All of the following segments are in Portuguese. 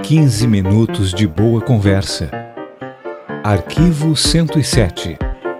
15 minutos de boa conversa. Arquivo 107.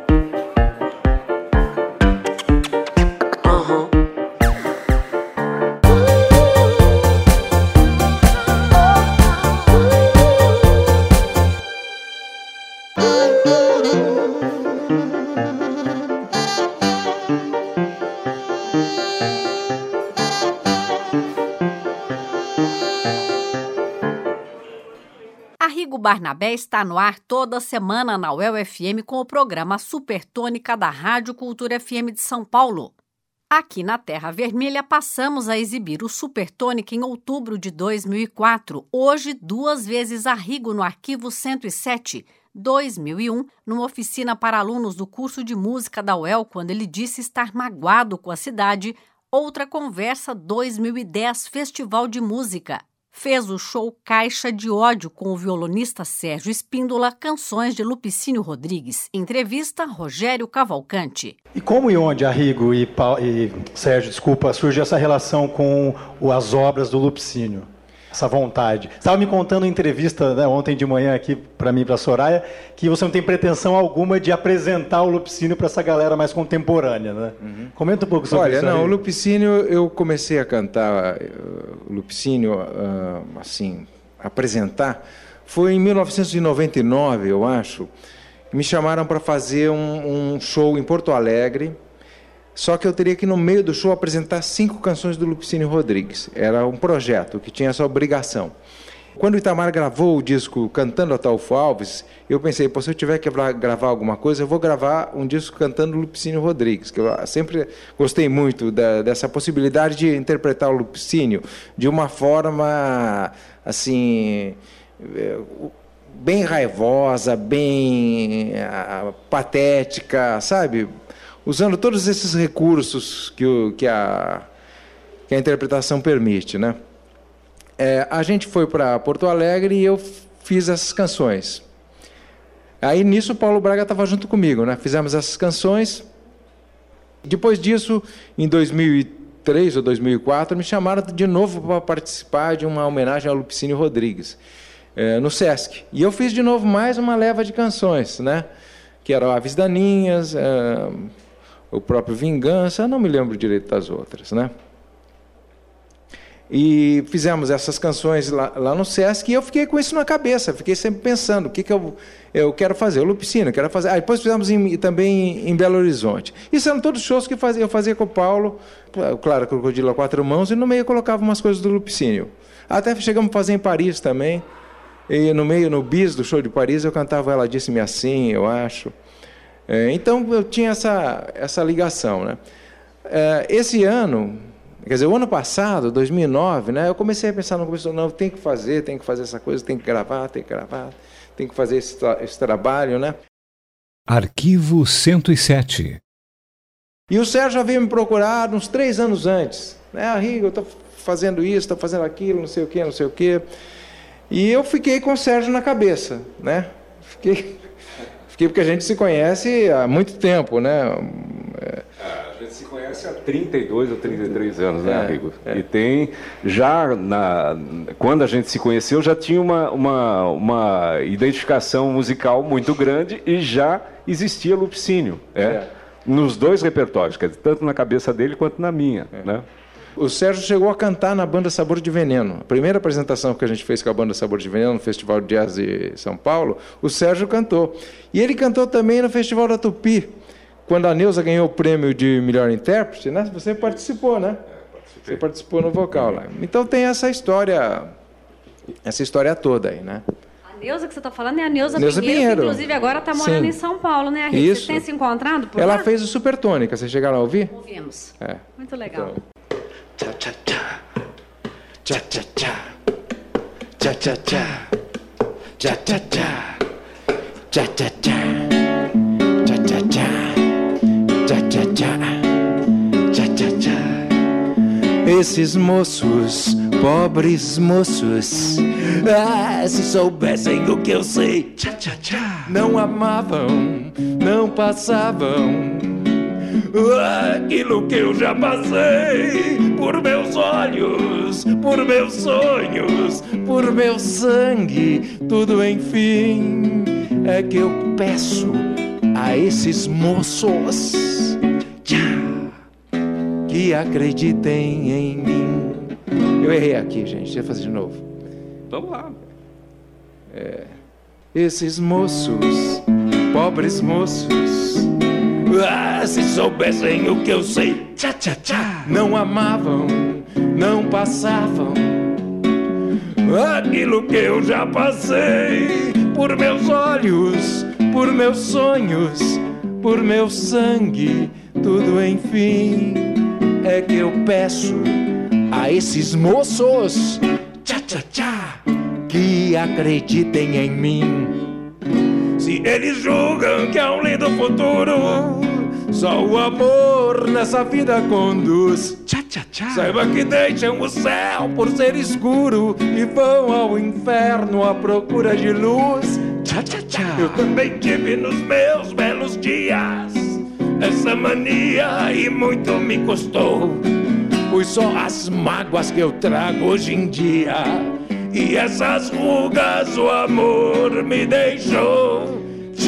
Arrigo Barnabé está no ar toda semana na UEL-FM com o programa Supertônica da Rádio Cultura FM de São Paulo. Aqui na Terra Vermelha passamos a exibir o Supertônica em outubro de 2004, hoje 2 vezes Arrigo no Arquivo 107, 2001, numa oficina para alunos do curso de música da UEL, quando ele disse estar magoado com a cidade. Outra conversa, 2010, Festival de Música. Fez o show Caixa de Ódio com o violonista Sérgio Espíndola, canções de Lupicínio Rodrigues. Entrevista, Rogério Cavalcante. E como e onde, Arrigo e Sérgio, surge essa relação com as obras do Lupicínio? Essa vontade. Você estava me contando em entrevista, né, ontem de manhã aqui para mim e para a Soraya, que você não tem pretensão alguma de apresentar o Lupicínio para essa galera mais contemporânea, né? Uhum. Comenta um pouco sobre isso. Olha, não, o Lupicínio, eu comecei a cantar o Lupicínio, assim, apresentar, foi em 1999, eu acho. Me chamaram para fazer um show em Porto Alegre. Só que eu teria que, no meio do show, apresentar 5 canções do Lupicínio Rodrigues. Era um projeto que tinha essa obrigação. Quando o Itamar gravou o disco Cantando Ataúfo Alves, eu pensei, se eu tiver que gravar alguma coisa, eu vou gravar um disco cantando Lupicínio Rodrigues, que eu sempre gostei muito dessa possibilidade de interpretar o Lupicínio de uma forma, assim, bem raivosa, bem patética, sabe? Usando todos esses recursos que a interpretação permite, né? A gente foi para Porto Alegre e eu fiz essas canções. Aí, nisso, o Paulo Braga estava junto comigo, né? Fizemos essas canções. Depois disso, em 2003 ou 2004, me chamaram de novo para participar de uma homenagem ao Lupicínio Rodrigues, no Sesc. E eu fiz de novo mais uma leva de canções, né? Que eram Aves Daninhas, o próprio Vingança, não me lembro direito das outras, né? E fizemos essas canções lá no Sesc e eu fiquei com isso na cabeça, fiquei sempre pensando, o que eu quero fazer? O Lupicínio, quero fazer. Depois fizemos também em Belo Horizonte. Isso eram todos shows que eu fazia com o Paulo, claro, Crocodilo a 4 mãos, e no meio eu colocava umas coisas do Lupicínio. Até chegamos a fazer em Paris também, e no bis do show de Paris, eu cantava Ela Disse-me Assim, eu acho. Então, eu tinha essa ligação, né? Esse ano, quer dizer, o ano passado, 2009, né, eu comecei a pensar, não, tem que fazer essa coisa, tem que gravar, tem que fazer esse trabalho, né? Arquivo 107. E o Sérgio já veio me procurar uns 3 anos antes. Arrigo, eu estou fazendo isso, estou fazendo aquilo, não sei o quê. E eu fiquei com o Sérgio na cabeça, né? Fiquei porque a gente se conhece há muito tempo, né? A gente se conhece há 32 ou 33 anos, né, Arrigo? E tem, quando a gente se conheceu, já tinha uma identificação musical muito grande e já existia Lupicínio, nos 2 repertórios, quer dizer, tanto na cabeça dele quanto na minha, né? O Sérgio chegou a cantar na Banda Sabor de Veneno. A primeira apresentação que a gente fez com a Banda Sabor de Veneno, no Festival de Jazz de São Paulo, o Sérgio cantou. E ele cantou também no Festival da Tupi, quando a Neuza ganhou o prêmio de melhor intérprete, né? Você participou, né? Você participou no vocal lá. Então tem essa história toda aí, né? A Neuza que você está falando é a Neuza Pinheiro, que inclusive agora está morando em São Paulo, né, Arrigo? Isso. Vocês têm se encontrado por lá? Ela fez o Supertônica, vocês chegaram a ouvir? Ouvimos. Muito legal. Então... Cha cha cha, cha cha cha, cha cha cha, cha cha cha, cha cha cha, cha cha cha, cha cha cha, cha cha cha. Esses moços, pobres moços, se soubessem o que eu sei, cha cha cha, não amavam, não passavam aquilo que eu já passei, por meus olhos, por meus sonhos, por meu sangue, tudo enfim é que eu peço a esses moços que acreditem em mim. Eu errei aqui, gente, deixa eu fazer de novo. Vamos lá. Esses moços, pobres moços, se soubessem o que eu sei, não amavam, não passavam aquilo que eu já passei, por meus olhos, por meus sonhos, por meu sangue, tudo enfim é que eu peço a esses moços que acreditem em mim. Se eles julgam que há um lindo futuro, só o amor nessa vida conduz, saiba que deixam o céu por ser escuro e vão ao inferno à procura de luz. Eu também tive nos meus belos dias essa mania e muito me custou, pois só as mágoas que eu trago hoje em dia, e essas rugas o amor me deixou.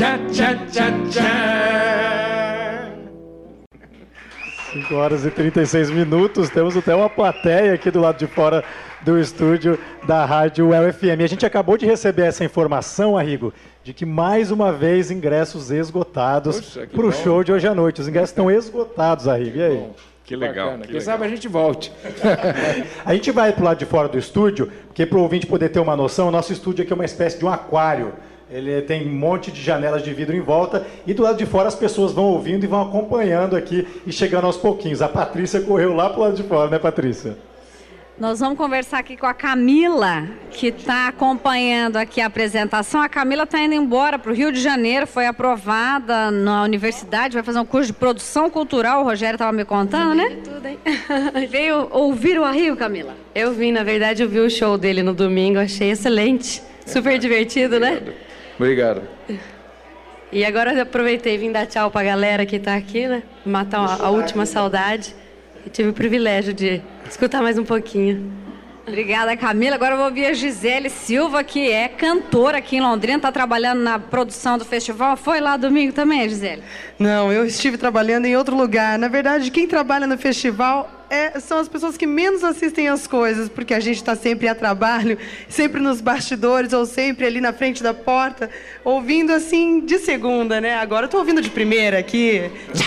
5h36. Temos até uma plateia aqui do lado de fora do estúdio da Rádio UEL-FM. A gente acabou de receber essa informação, Arrigo, de que mais uma vez ingressos esgotados para o show de hoje à noite. Os ingressos estão esgotados, Arrigo. E aí? Que legal. Quem sabe a gente volte. A gente vai para o lado de fora do estúdio, porque para o ouvinte poder ter uma noção, o nosso estúdio aqui é uma espécie de um aquário. Ele tem um monte de janelas de vidro em volta e do lado de fora as pessoas vão ouvindo e vão acompanhando aqui e chegando aos pouquinhos. A Patrícia correu lá para o lado de fora, né, Patrícia? Nós vamos conversar aqui com a Camila, que está acompanhando aqui a apresentação. A Camila está indo embora para o Rio de Janeiro, foi aprovada na universidade, vai fazer um curso de produção cultural, o Rogério estava me contando, né? Tudo, hein? Veio ouvir o Arrigo, Camila? Eu vim, na verdade, eu vi o show dele no domingo, achei excelente, super divertido, né? Obrigado. E agora eu aproveitei e vim dar tchau para a galera que está aqui, né? Matar a última saudade. E tive o privilégio de escutar mais um pouquinho. Obrigada, Camila. Agora eu vou ouvir a Gisele Silva, que é cantora aqui em Londrina, está trabalhando na produção do festival. Foi lá domingo também, Gisele? Não, eu estive trabalhando em outro lugar. Na verdade, quem trabalha no festival são as pessoas que menos assistem às coisas, porque a gente está sempre a trabalho, sempre nos bastidores ou sempre ali na frente da porta, ouvindo assim de segunda, né? Agora eu estou ouvindo de primeira aqui.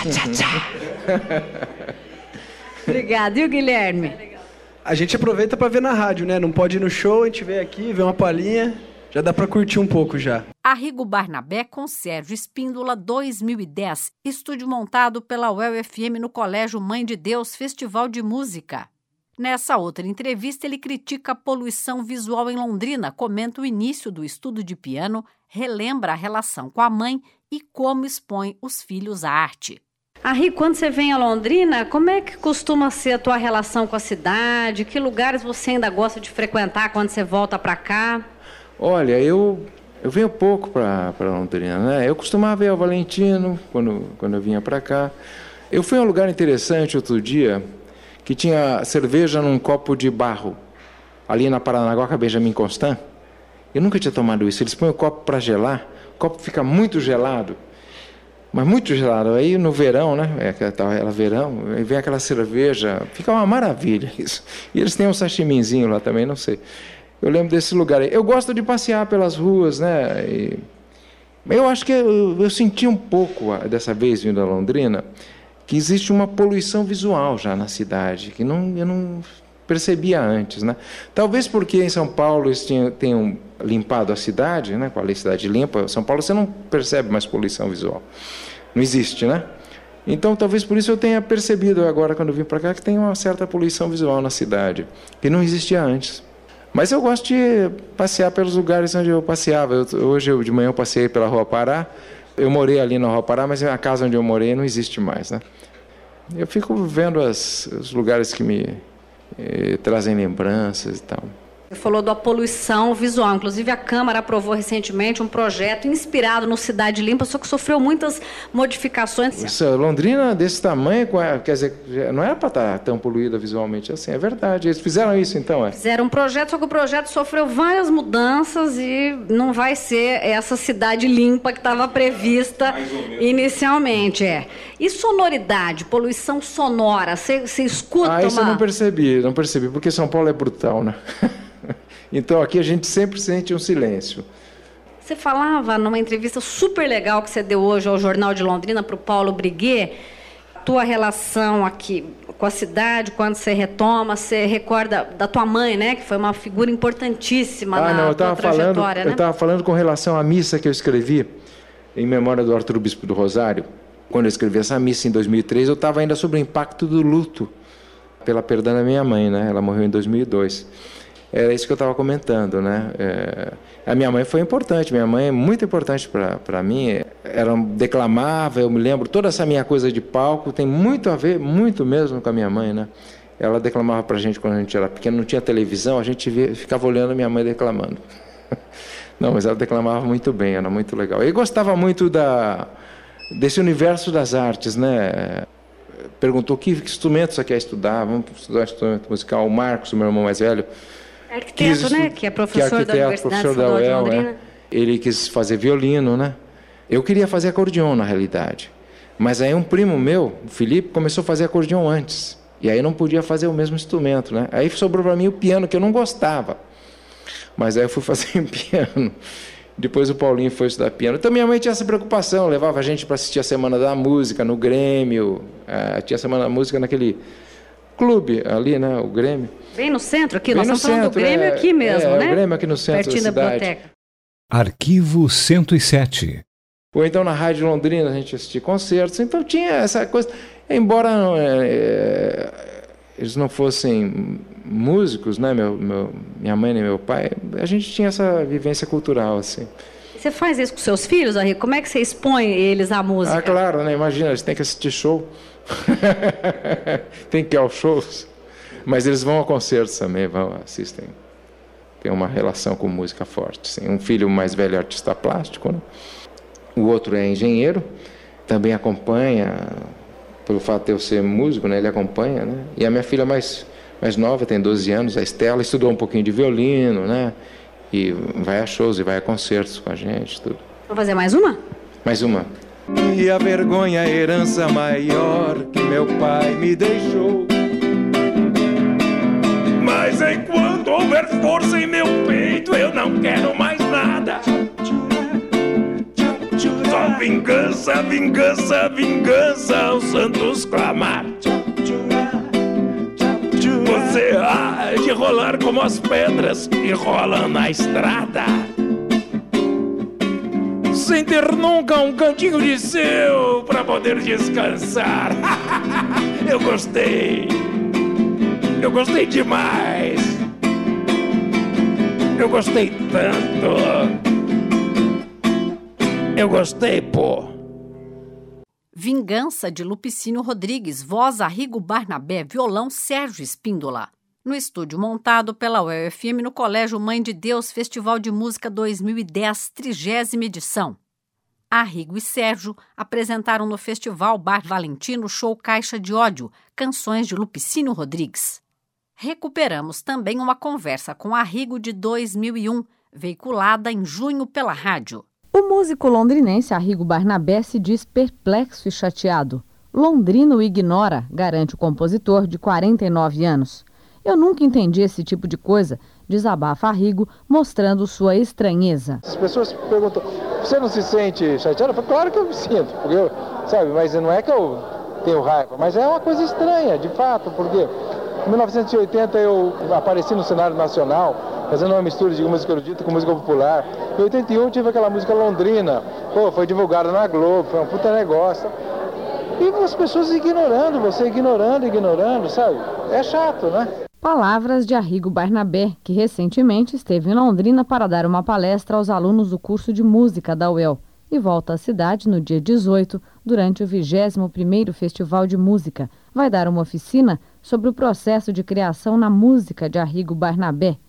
Obrigada. E o Guilherme? A gente aproveita para ver na rádio, né? Não pode ir no show, a gente vem aqui, vê uma palhinha, já dá para curtir um pouco já. Arrigo Barnabé com Sérgio Espíndola, 2010. Estúdio montado pela UEL-FM no Colégio Mãe de Deus, Festival de Música. Nessa outra entrevista, ele critica a poluição visual em Londrina, comenta o início do estudo de piano, relembra a relação com a mãe e como expõe os filhos à arte. Arrigo, quando você vem a Londrina, como é que costuma ser a tua relação com a cidade? Que lugares você ainda gosta de frequentar quando você volta para cá? Olha, eu venho pouco para Londrina, né? Eu costumava ir ao Valentino quando eu vinha para cá. Eu fui a um lugar interessante outro dia, que tinha cerveja num copo de barro, ali na Paranaguá, Benjamin Constant. Eu nunca tinha tomado isso. Eles põem o copo para gelar, o copo fica muito gelado. Mas muito gelado. Aí no verão, né? Era verão, aí vem aquela cerveja, fica uma maravilha isso. E eles têm um sashimizinho lá também, não sei. Eu lembro desse lugar aí. Eu gosto de passear pelas ruas, né? Eu acho que eu senti um pouco, dessa vez vindo a Londrina, que existe uma poluição visual já na cidade, que eu não percebia antes, né? Talvez porque em São Paulo eles tenham limpado a cidade, né? Com a lei Cidade Limpa, São Paulo você não percebe mais poluição visual. Não existe, né? Então, talvez por isso eu tenha percebido agora, quando eu vim para cá, que tem uma certa poluição visual na cidade, que não existia antes. Mas eu gosto de passear pelos lugares onde eu passeava. Hoje, de manhã, eu passei pela Rua Pará. Eu morei ali na Rua Pará, mas a casa onde eu morei não existe mais, né? Eu fico vendo os lugares que me trazem lembranças e tal. Você falou da poluição visual. Inclusive, a Câmara aprovou recentemente um projeto inspirado no Cidade Limpa, só que sofreu muitas modificações. Londrina, desse tamanho, quer dizer, não era para estar tão poluída visualmente assim, é verdade. Eles fizeram isso, então, Fizeram um projeto, só que o projeto sofreu várias mudanças e não vai ser essa cidade limpa que estava prevista inicialmente. E sonoridade, poluição sonora, você escuta isso eu não percebi, porque São Paulo é brutal, né? Então, aqui a gente sempre sente um silêncio. Você falava numa entrevista super legal que você deu hoje ao Jornal de Londrina para o Paulo Briguet, tua relação aqui com a cidade, quando você retoma, você recorda da tua mãe, né? Que foi uma figura importantíssima na tua trajetória, né? Eu estava falando com relação à missa que eu escrevi em memória do Arcebispo do Rosário. Quando eu escrevi essa missa em 2003, eu estava ainda sob o impacto do luto pela perda da minha mãe, né? Ela morreu em 2002. Era isso que eu estava comentando, né? A minha mãe foi importante, minha mãe é muito importante para mim. Ela declamava, eu me lembro, toda essa minha coisa de palco tem muito a ver, muito mesmo com a minha mãe, né? Ela declamava para a gente quando a gente era pequeno, não tinha televisão, a gente ficava olhando a minha mãe declamando. Não, mas ela declamava muito bem, era muito legal. Eu gostava muito desse universo das artes, né? Perguntou que instrumento você quer estudar, vamos estudar instrumento musical. O Marcos, o meu irmão mais velho, arquiteto, né? Que é professor da Universidade Estadual de Londrina. Ele quis fazer violino, né? Eu queria fazer acordeon, na realidade. Mas aí um primo meu, o Felipe, começou a fazer acordeon antes. E aí não podia fazer o mesmo instrumento, né? Aí sobrou para mim o piano, que eu não gostava. Mas aí eu fui fazer piano. Depois o Paulinho foi estudar piano. Então minha mãe tinha essa preocupação, levava a gente para assistir a Semana da Música no Grêmio. Tinha a Semana da Música naquele clube ali, né? O Grêmio. Bem no centro aqui, nós estamos falando do Grêmio aqui mesmo, né? O Grêmio aqui no centro pertinho da cidade. Biblioteca. Arquivo 107. Ou então na Rádio Londrina a gente assistia concertos. Então tinha essa coisa. Embora eles não fossem músicos, né? Minha mãe e meu pai, a gente tinha essa vivência cultural, assim. Você faz isso com seus filhos, Arrigo? Como é que você expõe eles à música? Claro, né? Imagina, eles têm que assistir show. Tem que ir aos shows. Mas eles vão a concertos também, assistem. Tem uma relação com música forte. Sim. Um filho mais velho é artista plástico, né? O outro é engenheiro, também acompanha, pelo fato de eu ser músico, né? Ele acompanha, né? E a minha filha mais nova, tem 12 anos, a Estela, estudou um pouquinho de violino, né? E vai a shows e vai a concertos com a gente, tudo. Vamos fazer mais uma? Mais uma. E a vergonha, a herança maior que meu pai me deixou. Mas enquanto houver força em meu peito, eu não quero mais nada. Só vingança, vingança, vingança, os santos clamar. Você há de rolar como as pedras que rolam na estrada, sem ter nunca um cantinho de seu pra poder descansar. Eu gostei demais. Eu gostei tanto. Eu gostei, pô. Vingança, de Lupicínio Rodrigues, voz Arrigo Barnabé, violão Sérgio Espíndola. No estúdio montado pela UEL-FM no Colégio Mãe de Deus, Festival de Música 2010, 30ª edição. Arrigo e Sérgio apresentaram no Festival Bar Valentino o show Caixa de Ódio, canções de Lupicínio Rodrigues. Recuperamos também uma conversa com Arrigo de 2001, veiculada em junho pela rádio. O músico londrinense Arrigo Barnabé se diz perplexo e chateado. Londrina o ignora, garante o compositor de 49 anos. Eu nunca entendi esse tipo de coisa, desabafa Arrigo, mostrando sua estranheza. As pessoas perguntam, você não se sente chateado? Eu falo, claro que eu me sinto, porque sabe, mas não é que eu tenho raiva, mas é uma coisa estranha, de fato, porque em 1980 eu apareci no cenário nacional, fazendo uma mistura de música erudita com música popular. Em 81 tive aquela música Londrina, foi divulgada na Globo, foi um puta negócio. E as pessoas ignorando, você ignorando, sabe? É chato, né? Palavras de Arrigo Barnabé, que recentemente esteve em Londrina para dar uma palestra aos alunos do curso de música da UEL e volta à cidade no dia 18, durante o 21º Festival de Música. Vai dar uma oficina sobre o processo de criação na música de Arrigo Barnabé.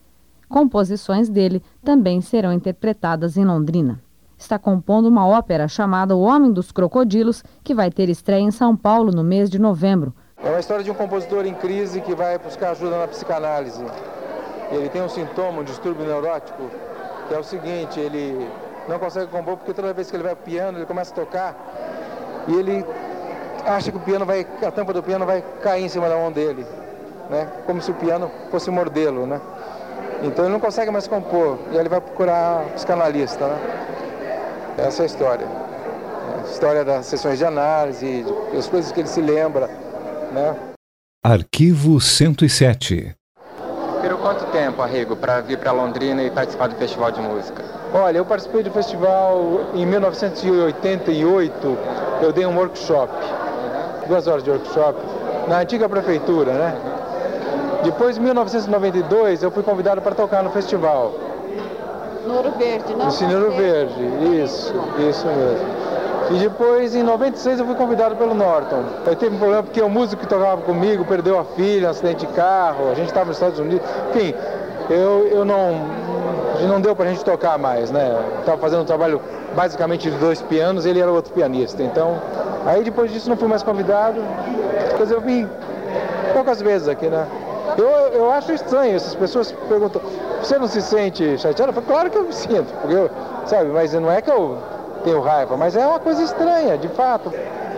Composições dele também serão interpretadas em Londrina. Está compondo uma ópera chamada O Homem dos Crocodilos, que vai ter estreia em São Paulo no mês de novembro. É uma história de um compositor em crise que vai buscar ajuda na psicanálise. Ele tem um sintoma, um distúrbio neurótico, que é o seguinte: ele não consegue compor porque toda vez que ele vai pro piano, ele começa a tocar e ele acha que a tampa do piano vai cair em cima da mão dele, né? Como se o piano fosse mordê-lo, né? Então ele não consegue mais compor e aí ele vai procurar um psicanalista, né? Essa é a história. A história das sessões de análise, das coisas que ele se lembra, né? Arquivo 107. Esperou quanto tempo, Arrigo, para vir para Londrina e participar do Festival de Música? Olha, eu participei do festival em 1988, eu dei um workshop, 2 horas de workshop, na antiga prefeitura, né? Depois, em 1992, eu fui convidado para tocar no festival. No Ouro Verde, não? No Cine Ouro Verde, isso mesmo. E depois, em 96, eu fui convidado pelo Norton. Aí teve um problema porque o músico que tocava comigo perdeu a filha, um acidente de carro, a gente estava nos Estados Unidos. Enfim, não deu pra gente tocar mais, né? Estava fazendo um trabalho basicamente de 2 pianos, ele era outro pianista. Então, aí depois disso não fui mais convidado. Depois eu vim poucas vezes aqui, né? Eu acho estranho, essas pessoas perguntam, você não se sente chateado? Eu falo, claro que eu me sinto, porque sabe, mas não é que eu tenho raiva, mas é uma coisa estranha, de fato. O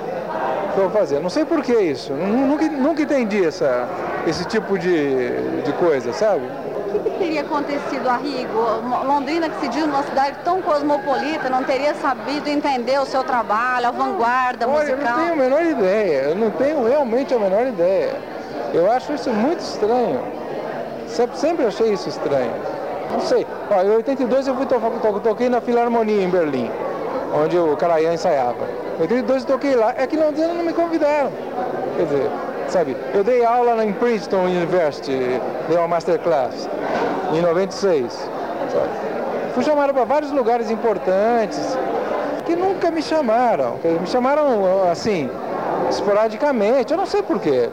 que eu vou fazer? Não sei por que isso, nunca entendi esse tipo de coisa, sabe? O que teria acontecido, Arrigo? Londrina, que se diz uma cidade tão cosmopolita, não teria sabido entender o seu trabalho, a vanguarda musical? Eu não tenho a menor ideia, eu não tenho realmente a menor ideia. Eu acho isso muito estranho. Sempre achei isso estranho. Não sei. Em 82 eu toquei na Filarmonia em Berlim, onde o Karajan ensaiava. Em 82 eu toquei lá. É que não me convidaram. Quer dizer, sabe, eu dei aula em Princeton University, dei uma masterclass em 96. Sabe? Fui chamado para vários lugares importantes que nunca me chamaram. Me chamaram assim, esporadicamente. Eu não sei por quê.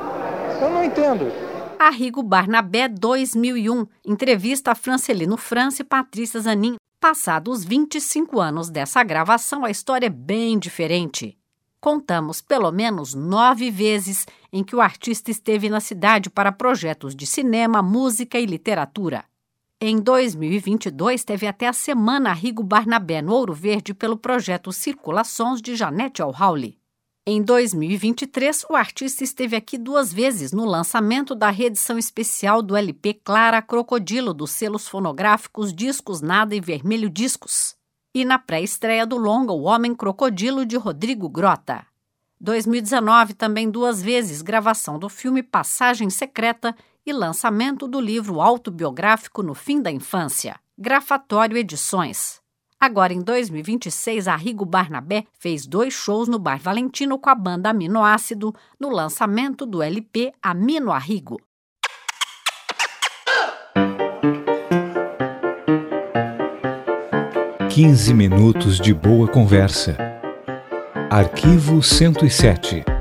Eu não entendo. Arrigo Barnabé, 2001. Entrevista a Francelino França e Patrícia Zanin. Passados 25 anos dessa gravação, a história é bem diferente. Contamos pelo menos 9 vezes em que o artista esteve na cidade para projetos de cinema, música e literatura. Em 2022, teve até a semana Arrigo Barnabé no Ouro Verde pelo projeto Circulações de Janete Alhauli. Em 2023, o artista esteve aqui 2 vezes no lançamento da reedição especial do LP Clara Crocodilo dos selos fonográficos Discos Nada e Vermelho Discos e na pré-estreia do longa O Homem Crocodilo de Rodrigo Grota. 2019 também 2 vezes gravação do filme Passagem Secreta e lançamento do livro autobiográfico No Fim da Infância, Grafatório Edições. Agora, em 2026, Arrigo Barnabé fez 2 shows no Bar Valentino com a banda Aminoácido no lançamento do LP Amino Arrigo. Quinze minutos de boa conversa. Arquivo 107.